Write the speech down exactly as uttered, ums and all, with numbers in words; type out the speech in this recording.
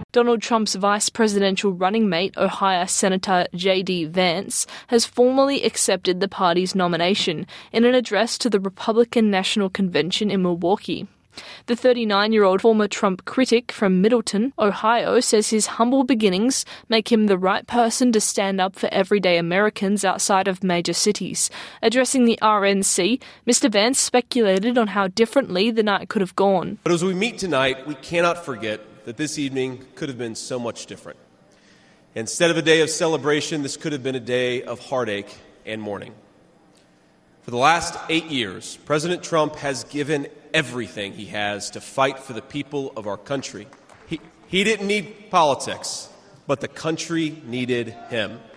Donald Trump's vice presidential running mate, Ohio Senator J D Vance, has formally accepted the party's nomination in an address to the Republican National Convention in Milwaukee. The thirty-nine-year-old former Trump critic from Middleton, Ohio, says his humble beginnings make him the right person to stand up for everyday Americans outside of major cities. Addressing the R N C, Mister Vance speculated on how differently the night could have gone. But as we meet tonight, we cannot forget that this evening could have been so much different. Instead of a day of celebration, this could have been a day of heartache and mourning. For the last eight years, President Trump has given everything he has to fight for the people of our country. He, he didn't need politics, but the country needed him.